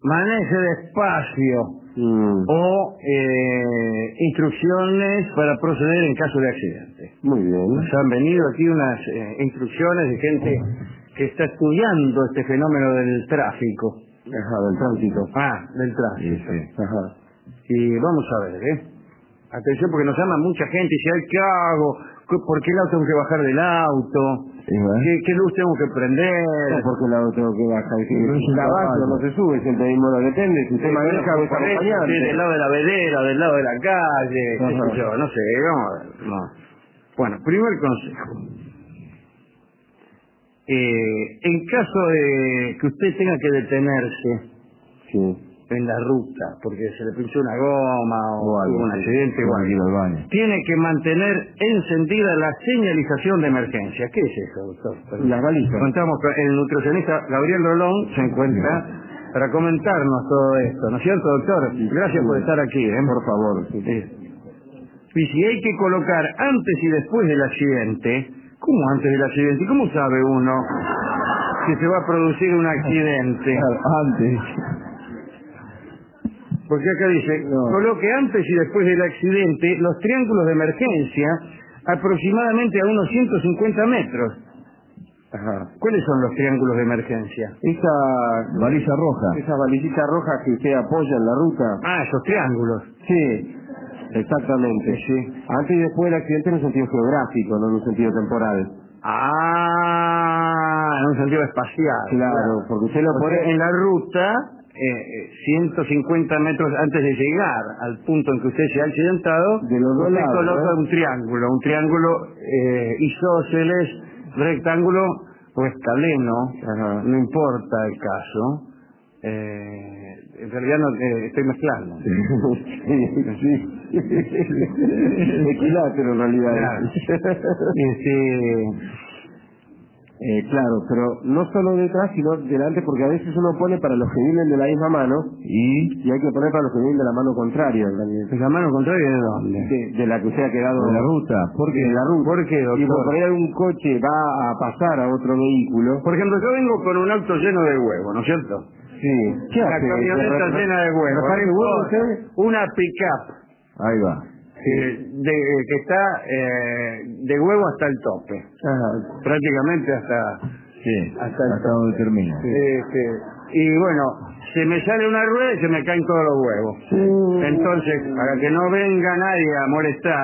maneje despacio o instrucciones para proceder en caso de accidente. Muy bien. Nos han venido aquí unas instrucciones de gente que está estudiando este fenómeno del tráfico. Ajá, del tránsito. Del tránsito. Sí. Ajá. Y vamos a ver, atención, porque nos llama mucha gente y dice, ay, ¿qué hago? ¿Por qué el auto tengo que bajar del auto? ¿Qué luz tengo que prender? No, porque el auto tengo que bajar. Si caballo no se sube, siempre mismo no depende. Si usted maneja o es acompañante. Del lado de la vereda, del lado de la calle, qué sé yo, no sé, vamos a ver. No. Bueno, primer consejo. En caso de que usted tenga que detenerse en la ruta, porque se le pinchó una goma o algo, tuvo un accidente o algo, tiene que mantener encendida la señalización de emergencia. ¿Qué es eso, doctor? Las balizas. Contamos con el nutricionista Gabriel Rolón, se encuentra para comentarnos todo esto, ¿no es cierto, doctor? Gracias por estar aquí, por favor. Y si hay que colocar antes y después del accidente, ¿cómo antes del accidente? ¿Cómo sabe uno que se va a producir un accidente? Antes. Porque acá dice, coloque antes y después del accidente los triángulos de emergencia aproximadamente a unos 150 metros. Ajá. ¿Cuáles son los triángulos de emergencia? Esa baliza roja. Esa balicita roja que usted apoya en la ruta. Esos triángulos. Sí, exactamente. Sí. Antes y después del accidente en un sentido geográfico, no en un sentido temporal. En un sentido espacial. Claro, porque usted lo pone en la ruta 150 metros antes de llegar al punto en que usted se ha accidentado, de los dos lados, coloca un triángulo isósceles, rectángulo o escaleno, no importa el caso. En realidad no estoy mezclando. Sí. Equilátero en realidad. Claro, pero no solo detrás, sino delante, porque a veces uno pone para los que vienen de la misma mano y hay que poner para los que vienen de la mano contraria. ¿La mano contraria de dónde? De la que usted ha quedado. De la ruta. ¿Por qué? De la ruta. ¿Por qué, doctor? Y por ahí algún coche va a pasar a otro vehículo. Por ejemplo, yo vengo con un auto lleno de huevos, ¿no es cierto? Sí. ¿Qué hace? Una camioneta llena de huevos. ¿Reparte huevos usted? Una pick-up. Ahí va. Que está de huevo hasta el tope. Prácticamente hasta donde termina. Y bueno, se me sale una rueda y se me caen todos los huevos. Entonces, para que no venga nadie a molestar,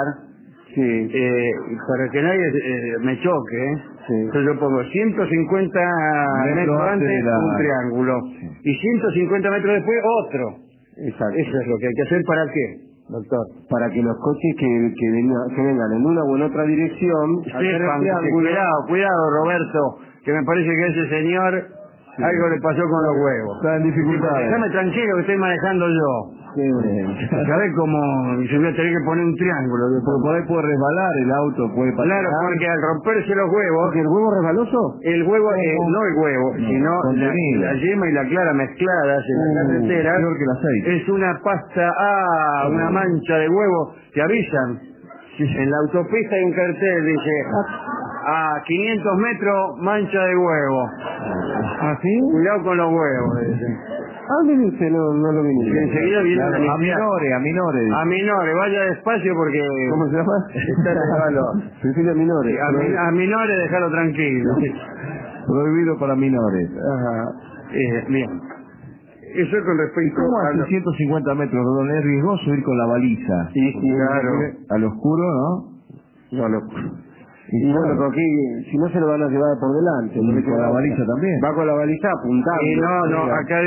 para que nadie me choque, entonces yo pongo 150 metros antes un triángulo y 150 metros después otro. Exacto. Eso es lo que hay que hacer. ¿Para qué, doctor? Para que los coches que vengan en una o en otra dirección sepan que cuidado, Roberto, que me parece que ese señor algo le pasó con los huevos. Está en dificultades. Déjame tranquilo que estoy manejando yo. ¿Sabes cómo se voy a tener que poner un triángulo? Porque por ahí puede resbalar el auto, puede pasar. Claro, porque al romperse los huevos... ¿Porque el huevo resbaloso? El huevo, no el huevo, sino la yema y la clara mezcladas en la carretera. Peor que el aceite. Es una pasta, una mancha de huevo. Te avisan. En la autopista hay un cartel, dice... A 500 metros, mancha de huevo. ¿Sí? Cuidado con los huevos, dice. ¿Dónde dice? No lo vi. Enseguida viene a minores. A minores, vaya despacio porque... ¿Cómo se llama? Está regalado. Cecilia Minores. A minores, déjalo tranquilo. Prohibido para minores. Bien. Eso con respecto a los 150 metros, donde es riesgoso ir con la baliza. Sí, claro. Al oscuro, ¿no? No, y bueno, porque si no se lo van a llevar por delante. ¿Y con la baliza también? Va con la baliza apuntando. Y no, acá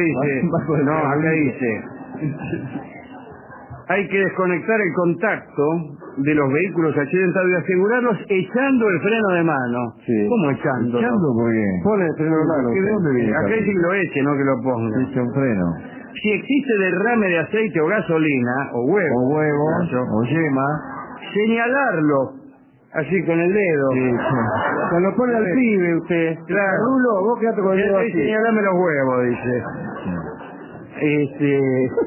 dice... Hay que desconectar el contacto de los vehículos accidentados y asegurarlos echando el freno de mano. ¿Cómo echando? ¿Echando por qué? Pone el freno de mano. ¿De dónde viene? Acá dice que lo eche, no que lo ponga. Echa un freno. Si existe derrame de aceite o gasolina, o huevos, o yema, señalarlo. Así con el dedo. Cuando pone al pibe usted. Claro. Rulo, vos quedate con el dedo así. Señalame los huevos, dice.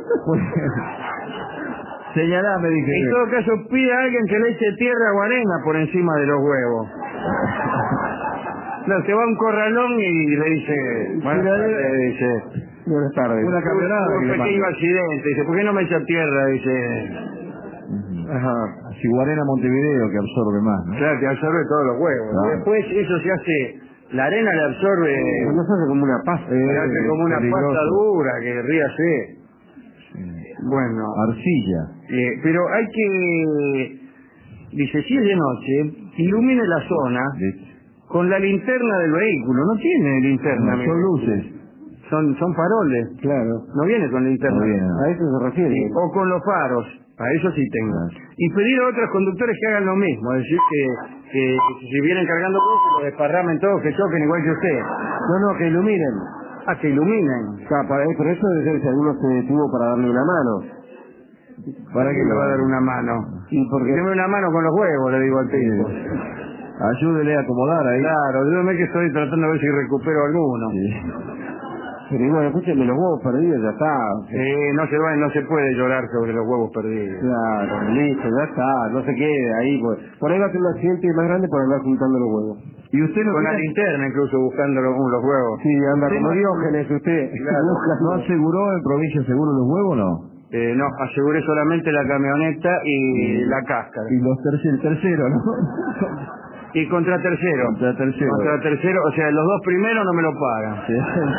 Señalame, dije. En todo caso, pide a alguien que le eche tierra o arena por encima de los huevos. No, se va a un corralón y le dice... Buenas tardes. Una campeonada un que le pequeño manda. accidente. Dice, ¿por qué no me echa tierra? Dice, Ajá. Ciguarena Montevideo, que absorbe más, ¿no? claro, que absorbe todos los huevos. Claro. Después eso se hace, la arena le absorbe, No se hace como una pasta. se hace como una peligroso. pasta dura, que ríase. Bueno, Arcilla. pero hay que, dice, si es de noche, ilumine la zona ¿Viste? con la linterna del vehículo. No tiene linterna. No, mi son vehículo. luces. Son faroles. Claro. No viene con linterna. No viene. A eso se refiere. Sí, o con los faros. A eso sí tengo. Claro. Y pedir a otros conductores que hagan lo mismo. Es decir, que si vienen cargando cosas, lo desparramen todos, que choquen igual que usted. No, que iluminen. Ah, que iluminen. O sea, pero eso debe ser si alguno se detuvo para darle una mano. ¿Para qué le va a dar una mano? Y porque... Deme una mano con los huevos, le digo al tipo. Ayúdele a acomodar ahí. Claro, ayúdame que estoy tratando de ver si recupero alguno. Sí. Pero bueno, escúcheme, los huevos perdidos, ya está. No se puede llorar sobre los huevos perdidos. Claro, listo, ya está, no se quede ahí. Pues. Por ahí va a ser un accidente más grande por andar juntando los huevos. ¿Y usted no Con la tiene- linterna incluso buscando los huevos. Sí, anda Sí, como no- Diógenes usted. Claro. no aseguró en Provincia Seguro los huevos o no? No, aseguré solamente la camioneta y la cáscara. Y los tercero, ¿no? Y contra tercero. Contra tercero. Contra tercero, o sea, los dos primeros no me lo pagan. Sí.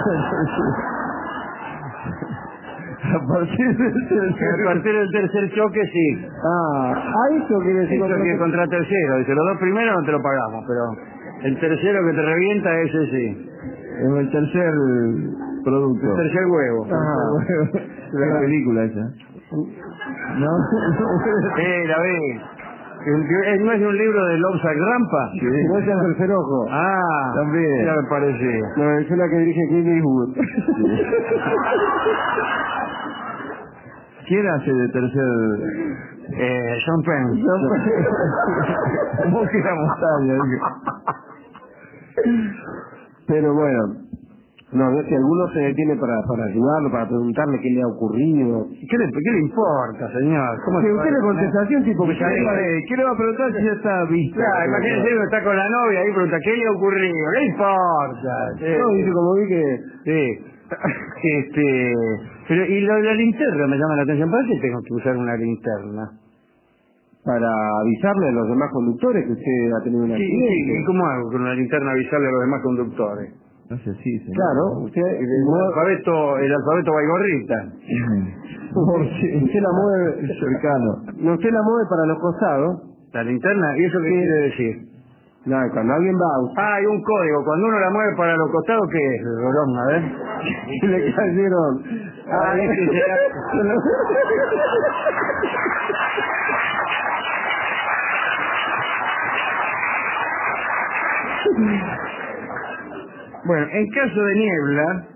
A partir del tercero. A partir del tercer choque, sí. Eso quiere decir... Eso que es contra tercero. Dice, los dos primeros no te lo pagamos, pero el tercero que te revienta, ese sí. Es el tercer producto. El tercer huevo. La película esa. ¿No? La ve. ¿No es de un libro de Lobsa Grampa? Sí. No es el tercer ojo. Ah, También. ya me parecía. No, es la que dirige Clint Eastwood. ¿Quién hace de tercer? Sean Penn. ¿Cómo que la montaña? Pero bueno, no, es que alguno se detiene para ayudarlo, para preguntarle qué le ha ocurrido. ¿Qué le importa, señor? ¿Cómo Si se usted va le a contesta así, un tipo que ya ¿Qué le va a preguntar si ya está vista? Claro, imagínese uno está con la novia y pregunta, ¿qué le ha ocurrido? ¿Qué importa? no, dice como vi que... Sí. Pero, y la linterna me llama la atención. ¿Para qué tengo que usar una linterna? para avisarle a los demás conductores que usted ha tenido un Sí, accidente. ¿y cómo hago con una linterna avisarle a los demás conductores? No sé, sí, señor. Claro, usted El alfabeto baigorrita. usted la mueve, usted la mueve para los costados. ¿La linterna? ¿Y eso qué quiere decir? No, cuando alguien va a usted, Hay un código. Cuando uno la mueve para los costados, ¿qué es? Rolón, a ver. le cayeron. Este será... Bueno, en caso de niebla,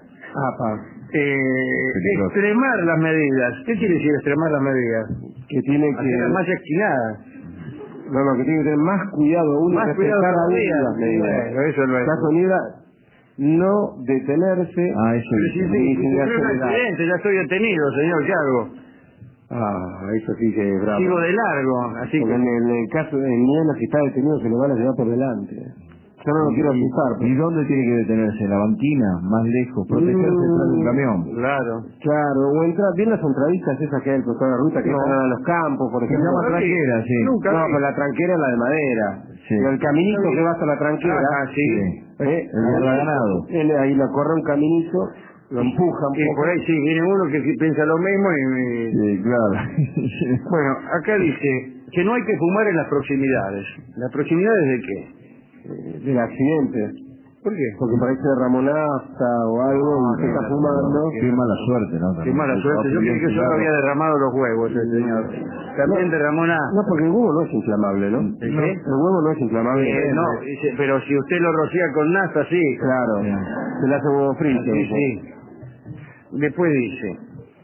extremar las medidas. ¿Qué quiere decir extremar las medidas? Que tiene Hacerlas más esquinadas. No, que tiene que tener más cuidado aún y Más cuidado respetar aún todavía. las medidas. Bueno, eso lo es. Caso niebla, no detenerse. Eso Pero si sí, sí, sin un acelerar. accidente, ya estoy detenido, señor, ¿qué hago? Eso sí que es bravo. Sigo de largo, así Porque que... en el caso de niebla, si está detenido, se lo van a llevar por delante. Yo no lo quiero asustar. ¿Y dónde tiene que detenerse? ¿En la banquina? ¿Más lejos? ¿Protegerse detrás de un camión? Claro. Claro, o entrar bien las entradistas esas que hay al costado de la ruta, que están a los campos, por Se ejemplo. llama tranquera, sí. Nunca No, vi. pero la tranquera es la de madera. Sí. Pero el caminito que va hasta la tranquera, Sí. El ganado. ahí la corre un caminito, lo empuja un Y poco. por ahí sí, viene uno que sí piensa lo mismo y... Sí, claro. Bueno, acá dice que no hay que fumar en las proximidades. ¿Las proximidades de qué? Del accidente. ¿Por qué? Porque por ahí se derramó nafta o algo y usted está fumando. Qué mala suerte, ¿no? Qué mala suerte. Yo creí que solo había derramado los huevos el señor. También derramó nada. No, porque el huevo no es inflamable, ¿no? ¿El qué? El huevo no es inflamable. No, dice, pero si usted lo rocía con nafta, sí. Claro, se le hace huevo frito. Sí, sí. Después dice,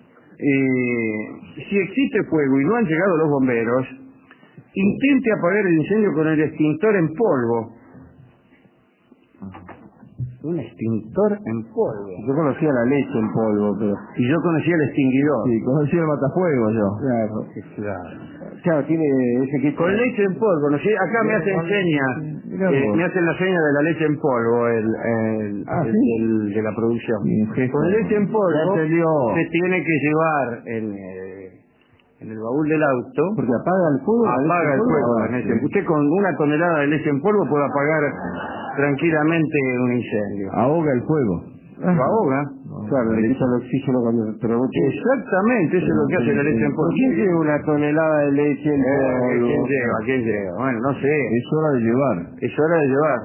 si existe fuego y no han llegado los bomberos, intente apagar el incendio con el extintor en polvo. Un extintor en polvo. Yo conocía la leche en polvo, pero... Y yo conocía el extinguidor. Sí, conocí el matafuego yo. Claro, tiene ese kit... Con leche en polvo, ¿no? Sí, acá me hacen señas, me hacen la seña de la leche en polvo, de la producción. Con leche en polvo se tiene que llevar en el baúl del auto. Porque apaga el fuego. Apaga el fuego. Usted con 1 tonelada de leche en polvo puede apagar tranquilamente un incendio. Ahoga el fuego. Lo ahoga. Claro, le quita el oxígeno cuando... Exactamente, eso es lo que hace la leche en polvo. ¿Quién lleva 1 tonelada de leche en polvo? ¿Quién lleva? Bueno, no sé. Es hora de llevar. Es hora de llevar.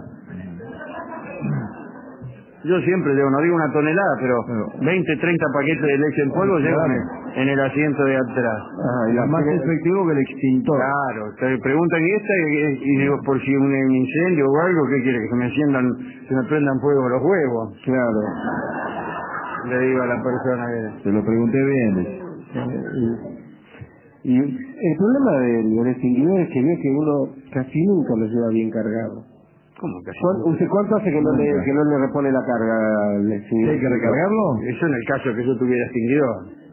Yo siempre llevo, no digo 1 tonelada, pero 20, 30 paquetes de leche en polvo llevan en el asiento de atrás. Y es más efectivo que el extintor. Claro, te preguntan y digo, por si un incendio o algo, ¿qué quiere? Que se me prendan fuego los huevos. Claro. Le digo a la persona que... Te lo pregunté bien. Y el problema del extinguidor es que ve que uno casi nunca lo lleva bien cargado. ¿Cómo que así? ¿Usted cuánto hace que no le repone la carga al extinguidor? ¿Hay que recargarlo? Eso en el caso que yo tuviera extinguidor.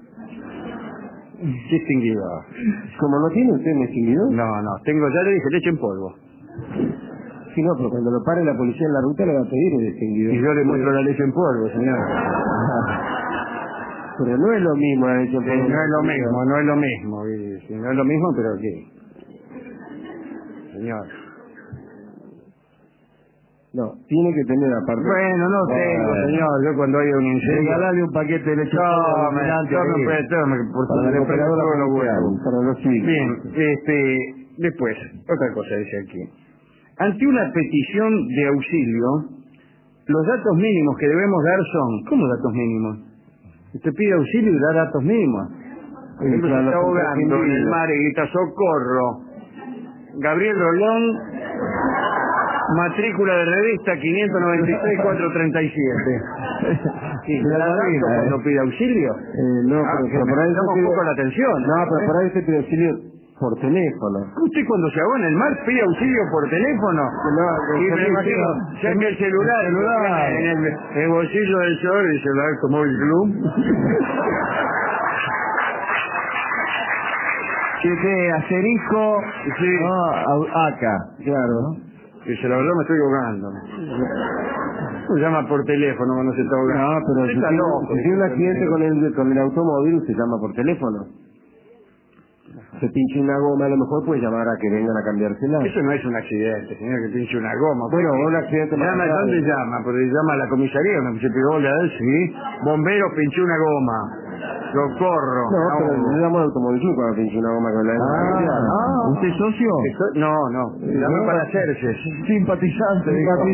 ¿Qué extinguidor? ¿Cómo no tiene usted un extinguidor? No, tengo, ya le dije, leche en polvo. Sí, no, pero cuando lo pare la policía en la ruta le va a pedir el extinguidor. Y yo le muestro la leche en polvo, señor. Pero no es lo mismo la leche en polvo. No es lo mismo, no es lo mismo. Si no es lo mismo, pero ¿qué? Señor. No, tiene que tener aparte. Bueno, no tengo, señor. Yo cuando hay un incendio... Regalale un paquete de leche. Tome, por favor, le prendo todos los huevos. Para los hijos. Bien, después, otra cosa dice aquí. Ante una petición de auxilio, los datos mínimos que debemos dar son... ¿Cómo datos mínimos? Usted pide auxilio y da datos mínimos. Por ejemplo, se está ahogando en el mar y grita socorro. Gabriel Rolón, matrícula de revista 596-437. Sí, ¿da datos cuando pide auxilio? No, pero por ahí llama un poco la atención. No, pero por ahí se pide auxilio por teléfono. ¿Usted cuando se ahogó en el mar pide auxilio por teléfono? No, y me imagino, saca el celular en el bolsillo del short y el celular como el club. Cheque asterisco. Sí. Acá. Claro. Dice, la verdad me estoy ahogando. Se llama por teléfono cuando se está ahogando. No, pero si tiene un accidente con el automóvil, usted llama por teléfono. Se pinche una goma, a lo mejor puede llamar a que vengan a cambiársela. Eso no es un accidente, señor, que pinche una goma. Bueno, un accidente más grave. ¿Dónde llama? Porque llama a la comisaría, se pegó la de sí. Bombero, pinché una goma. Socorro. No, pero yo llamo al automóvil cuando pinche una goma con la ¿Usted es socio? No, llamo para hacerse. Simpatizante.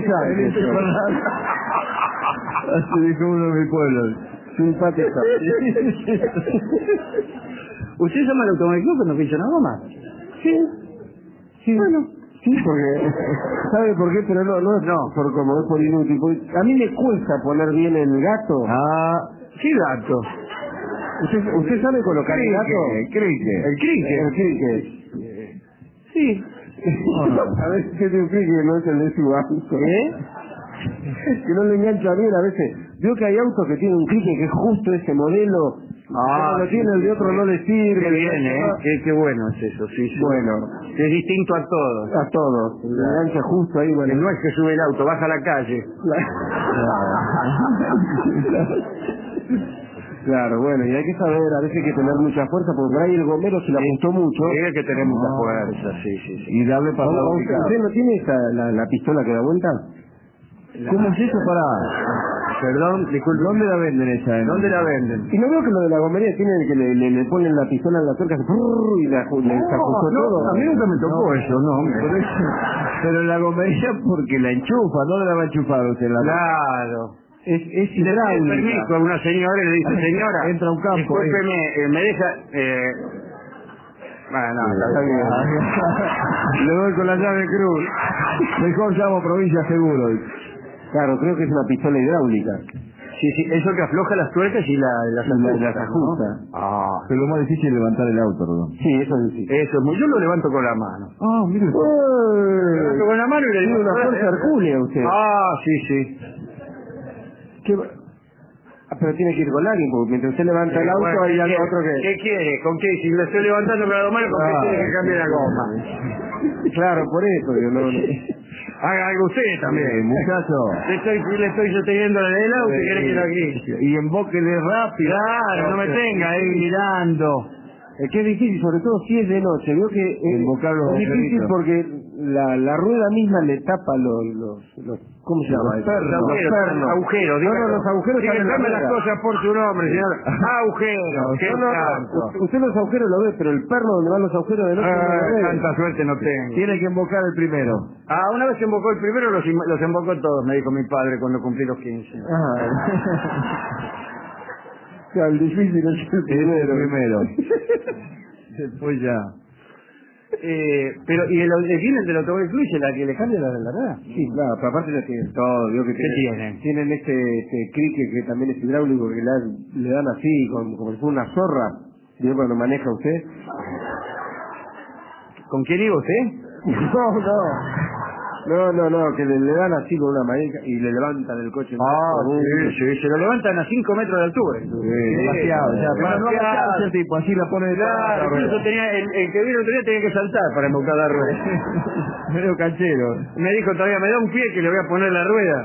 Así dijo uno de mi pueblo. Simpatizante. ¿Usted llama al automóvil cuando pincha una goma? Sí. Bueno. Sí, porque... ¿Sabe por qué? Pero no es por como es por inútil. A mí me cuesta poner bien el gato. ¿Qué gato? ¿Usted sabe colocar el gato? El cricket. Sí. A veces tiene un cricket, no es el de su auto. Que no le engancha bien a veces. Veo que hay autos que tienen un cricket que es justo ese modelo. Como lo tiene el de otro no le sirve. Qué bien, qué bueno es eso, sí. Bueno. Que es distinto a todos. A todos. Le engancha justo ahí, bueno. Que no es que sube el auto, baja a la calle. Claro, bueno, y hay que saber, a veces hay que tener mucha fuerza, porque por ahí el gomero se le apuntó mucho. Hay que tener mucha fuerza, sí. Y darle para la boca. ¿Usted no tiene la pistola que da vuelta? ¿Cómo es eso para...? Perdón, disculpe. ¿Dónde la venden esa? ¿Dónde la venden? Y no veo que lo de la gomería tiene que le ponen la pistola en la tuerca y le ajustó todo. A mí nunca me tocó eso, no. Pero la gomería porque la enchufa, ¿dónde la va a enchufar usted? Claro. Es hidráulica. Permiso a una señora y le dice, señora, entra a un campo. Discúlpeme, me deja... Bueno, está bien. Le doy con la llave cruz. Mejor llamo Provincia Seguro. Claro, creo que es una pistola hidráulica. Sí, eso que afloja las tuercas y las ajusta. ¿no? Pero lo más difícil es levantar el auto, perdón. Sí, eso es difícil. Yo lo levanto con la mano. Mire. Lo levanto con la mano y le digo... Tiene una fuerza hercúlea usted. Sí. ¿Qué va? Pero tiene que ir con alguien, porque mientras usted levanta el auto Bueno, hay algo otro que... ¿Qué quiere? ¿Con qué? Si lo estoy levantando con la mano, ¿con qué tiene que cambiar la goma? Claro, por eso, yo no... Haga algo usted también. Muchacho. Le estoy sosteniendo el auto y quiere que lo guíe. Y embóquele rápido. Claro, no me tenga ahí mirando. Es que es difícil, sobre todo si es de noche. Veo que Invocar los es difícil agujeritos. porque la rueda misma le tapa los ¿cómo se llama? Los pernos. Agujeros. No, los agujeros Dígame están en la las rueda. cosas por su nombre, señor. Agujeros. ¿Qué tanto? Usted los agujeros lo ve, pero el perno donde van los agujeros de noche no lo ve. Tanta suerte no tengo. Tiene que invocar el primero. Una vez invocó el primero, los invocó todos, me dijo mi padre cuando cumplí los 15. Claro, el difícil es el primero. Después ya. Pero, ¿y el guinness del automóvil fluye la que le cambia la verdad? Sí, claro, pero aparte ya tienen todo, digo que ¿Qué tienen? tienen este crique que también es hidráulico, que le dan así, como si fuera una zorra, ¿vio cuando maneja usted? ¿Con quién iba usted? No, que le dan así con una manija y le levantan el coche. Sí, se lo levantan a 5 metros de altura. Demasiado. Demasiado. Ese tipo, así la pone de Claro, incluso el que vino el otro día tenía que saltar para embocar la rueda. medio canchero. Me dijo todavía, me da un pie que le voy a poner la rueda.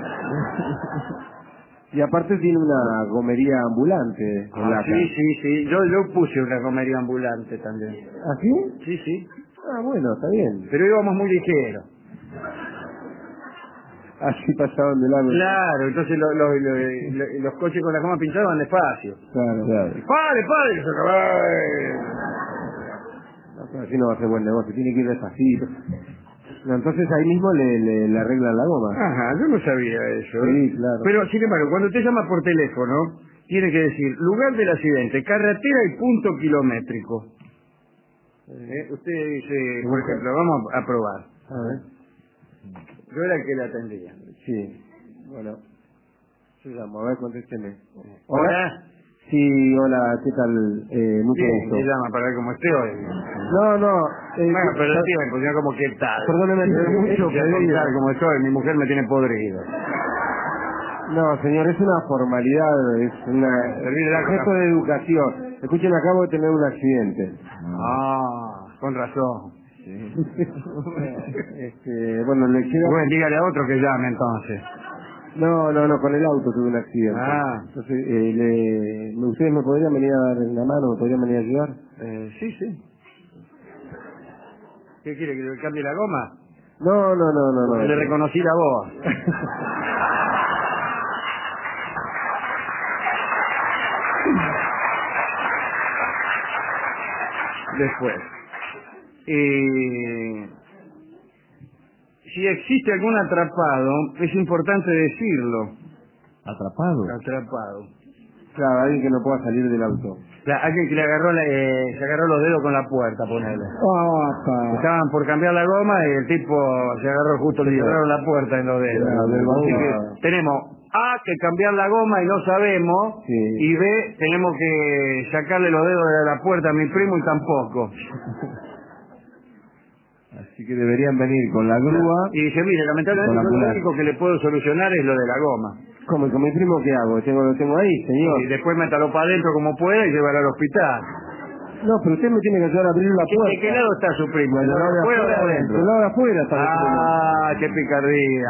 Y aparte tiene una gomería ambulante. Sí. Yo puse una comedia ambulante también. ¿Ah, sí? Sí. Ah, bueno, está bien. Pero íbamos muy ligeros. Así pasaban de largo. Claro, entonces los coches con la goma pinchada van despacio. Claro. ¡Padre! No, así no va a ser buen negocio, tiene que ir despacito. No, entonces ahí mismo le arreglan la goma. Ajá, yo no sabía eso. Sí, claro. Pero, sin embargo, cuando usted llama por teléfono, tiene que decir lugar del accidente, carretera y punto kilométrico. Usted dice, por ejemplo, vamos a probar. A ver. Yo era el que le atendía. Sí. Bueno. Yo llamo, a ver, contésteme. ¿Hola? Sí, hola, ¿qué tal? Mucho Bien, gusto. me llama para ver cómo estoy hoy. No. Bueno, pero el tiempo, ya como que tal. Perdóneme, Mucho contar como estoy, mi mujer me tiene podrido. No, señor, es una formalidad, es una gesto de educación. Escuchen, acabo de tener un accidente. Con razón. Bueno, le queda... Bueno, dígale a otro que llame entonces. No, con el auto tuve un accidente. Entonces, ¿ustedes me podrían venir a dar la mano? ¿Me podrían venir a ayudar? Sí. ¿Qué quiere, que le cambie la goma? No. Le reconocí la voz. Después. Si existe algún atrapado, es importante decirlo. ¿Atrapado? Claro, alguien que no pueda salir del auto. Alguien que le agarró se agarró los dedos con la puerta, ponele. Pa. Estaban por cambiar la goma y el tipo se agarró justo, le cerraron la puerta en los dedos. Así que tenemos A, que cambiar la goma y no sabemos, y B, tenemos que sacarle los dedos de la puerta a mi primo y tampoco. Así que deberían venir con la grúa. Y dice, mire, lamentablemente lo único que le puedo solucionar es lo de la goma. ¿Cómo? ¿Con mi primo qué hago? Lo tengo ahí, señor. Y después métalo para adentro como pueda y llevarlo al hospital. No, pero usted me tiene que ayudar a abrir la puerta. ¿De qué lado está su primo? ¿Del lado de afuera o de adentro? Del lado de afuera está mi primo. ¡Qué picardía!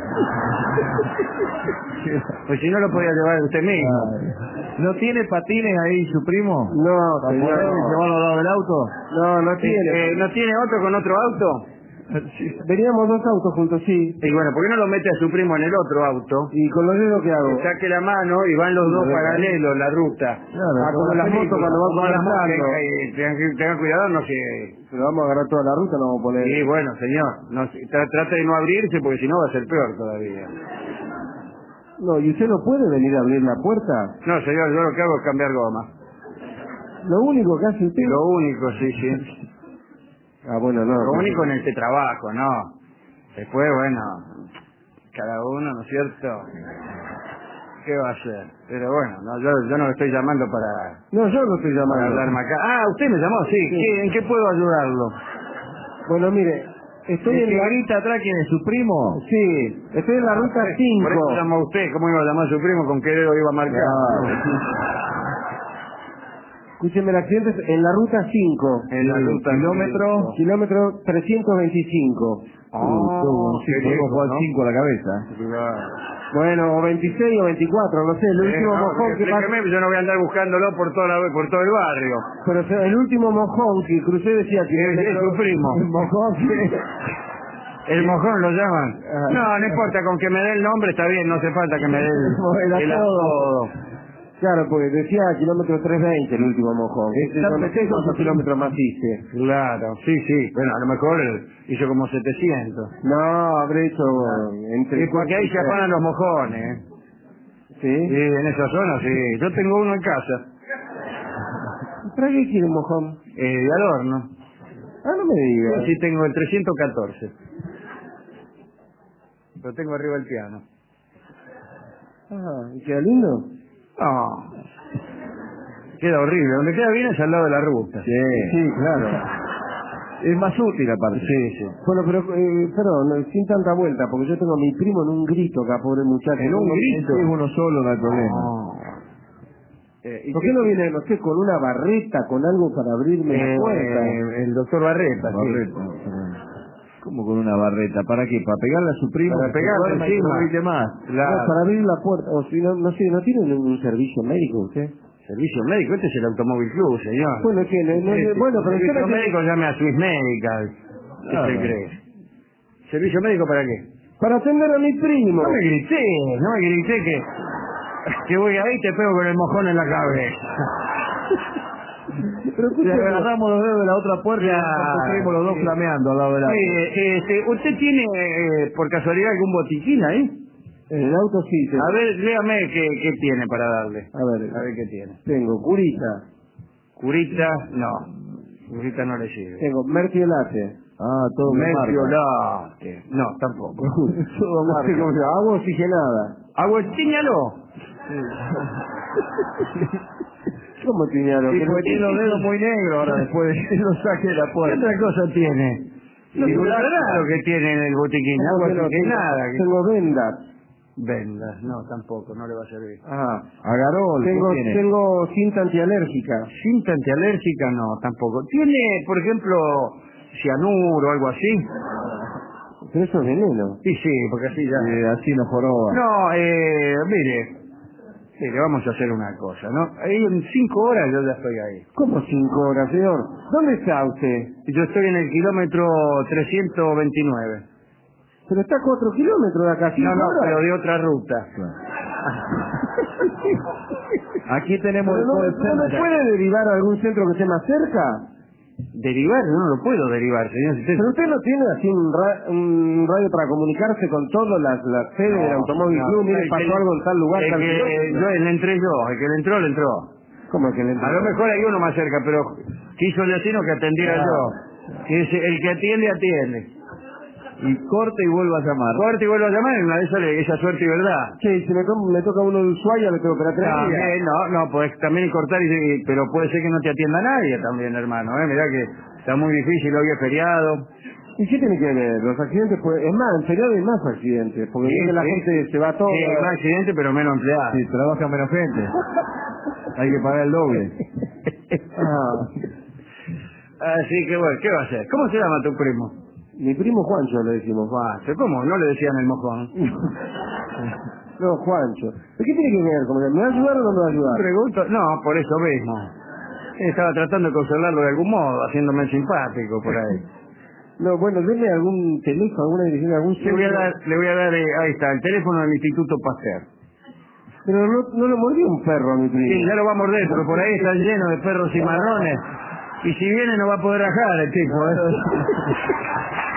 Pues si no lo podía llevar usted mismo. ¿No tiene patines ahí su primo? No, señor. ¿Para poder llevarlo al lado del auto? No tiene. ¿No tiene otro con otro auto? Veníamos dos autos juntos, sí. Y bueno, ¿por qué no lo mete a su primo en el otro auto? ¿Y con los dedos qué hago? Saque la mano y van los dos paralelos la ruta. Claro, como las motos cuando van conversando. Tengan cuidado, no sé. Pero vamos a agarrar toda la ruta, no vamos a poner... Sí, bueno, señor. Trate de no abrirse porque si no va a ser peor todavía. No, ¿y usted no puede venir a abrir la puerta? No, señor, yo lo que hago es cambiar goma. Lo único que hace usted... Lo único, sí. Bueno, no. Lo único en este trabajo, ¿no? Después, bueno, cada uno, ¿no es cierto? ¿Qué va a hacer? Pero bueno, no, yo no lo estoy llamando para... No, yo lo estoy llamando. Para hablarme acá. Usted me llamó, sí. ¿En qué puedo ayudarlo? Bueno, mire, Estoy en la... Garita atrás, ¿quién es? ¿Su primo? Sí, estoy en la ruta Por eso 5. llama usted, ¿cómo iba a llamar a su primo? ¿Con qué dedo iba a marcar? Escúcheme, el accidente es en la ruta 5. En la ruta kilómetro. Kilómetro 325. Sí, podemos jugar 5 a la cabeza. Bueno, o 26 o 24, no sé, el último mojón que pasó. Yo no voy a andar buscándolo por todo el barrio. Pero el último mojón que crucé decía que... Es su primo. El mojón que... El mojón lo llaman. Ah. No importa, con que me dé el nombre está bien, no hace falta que me dé el apodo. Claro, porque decía kilómetro 320 el último mojón. Yo no sé cuántos kilómetros más hice. Claro, sí. Bueno, a lo mejor hizo como 700. No, habré hecho entre... Y porque ahí se afanan los mojones. ¿Sí? Sí, en esa zona, sí. Yo tengo uno en casa. ¿Para qué quiere un mojón? De adorno. Ah, no me digas. Sí, tengo el 314. Lo tengo arriba del piano. Ah, ¿y queda lindo? No. Queda horrible. Donde queda bien es al lado de la ruta. Sí, claro. Es más útil aparte. Sí. Bueno, pero, perdón, sin tanta vuelta, porque yo tengo a mi primo en un grito acá, pobre muchacho. ¿En un grito? Si es uno solo, no hay problema. ¿Por qué no viene, no sé, con una barreta, con algo para abrirme la puerta? El doctor Barreta. Barreta. ¿Cómo con una barreta? ¿Para qué? ¿Para pegarle a su primo? Para pegarle encima. encima. No grite más. Claro. No, para abrir la puerta, o si no, no sé, ¿no tienen un servicio médico usted? Servicio médico, este es el Automóvil Club, señor. Bueno, tiene, bueno, pero Servicio usted médico llame a Swiss Medical. ¿Qué Claro. se cree? ¿Servicio médico para qué? para atender a mi primo. No me grité que voy ahí y te pego con el mojón en la cabeza. Pero Y escúcheme, agarramos los dedos de la otra puerta y nos pusimos los dos flameando al lado de la otra. ¿Usted tiene por casualidad algún botiquín ahí? en el auto sí, A ver, léame qué tiene para darle. a ver Qué tiene. tengo curita, Curita, no. Curita no le sirve. tengo mertiolate, Ah, todo de marca. Mertiolate. No, tampoco. todo marca, agua oxigenada. Agüestiñalo. ¿Cómo tiñaron? Sí, porque tiene los dedos muy negros ahora después de que lo saque de la ¿Qué puerta. otra cosa tiene? No Y sé blanca. lo que tiene en el botiquín. Agua oxigenada. Tengo vendas. Vendas. No, tampoco. No le va a servir. Ajá. Agarol, ¿qué tiene? Tengo cinta antialérgica. Cinta antialérgica, no, tampoco. ¿Tiene, por ejemplo, cianuro o algo así? Pero eso es veneno. Sí, porque así ya... Así nos joroba. No, mire, vamos a hacer una cosa, ¿no? Ahí en 5 horas yo ya estoy ahí. ¿Cómo 5 horas, señor? ¿Dónde está usted? Yo estoy en el kilómetro 329. Pero está a 4 kilómetros de acá. 5 No, horas. pero de otra ruta. Aquí tenemos Pero el no me puede derivar a algún centro que esté más cerca. Derivar, yo no lo puedo derivar, señor. Si usted- Pero usted no tiene así un radio para comunicarse con todas las sedes del Automóvil Club. Mire, el pasó que- algo en tal lugar, el tal que, kilómetro. le entré yo, el que le entró, le entró. ¿Cómo que le A lo mejor hay uno más cerca, pero quiso el vecino que atendiera yo. Que el que atiende, atiende. Y corte y vuelva a llamar. Corte y vuelvo a llamar, en una de esas esa suerte y verdad. Sí, si me toca uno de Ushuaia, le tengo que operar 3 días. No, pues también cortar, pero puede ser que no te atienda nadie también, hermano. Mirá que está muy difícil, hoy es feriado. ¿Y qué tiene que ver? Los accidentes, pues, es más, en feriado hay más accidentes, porque Sí, viene la sí. gente, se va todo. Sí, hay más accidente, pero menos empleados. Sí, trabaja menos gente. Hay que pagar el doble. Así que bueno, ¿qué va a hacer? ¿Cómo se llama tu primo? Mi primo Juancho le decimos. Juancho. ¿Cómo? No le decían el mojón. No, Juancho. ¿Pero qué tiene que ver? ¿Me va a ayudar o no me va a ayudar? Pregunto, no, por eso mismo. Estaba tratando de consolarlo de algún modo, haciéndome el simpático por ahí. No, bueno, denle algún teléfono, alguna dirección, algún Le voy a dar, ahí está, el teléfono del Instituto Pasteur. Pero no lo mordió un perro a mi primo. Sí, ya lo va a morder, pero por ahí está lleno de perros y marrones. Y si viene no va a poder rajar el tipo, ¿eh?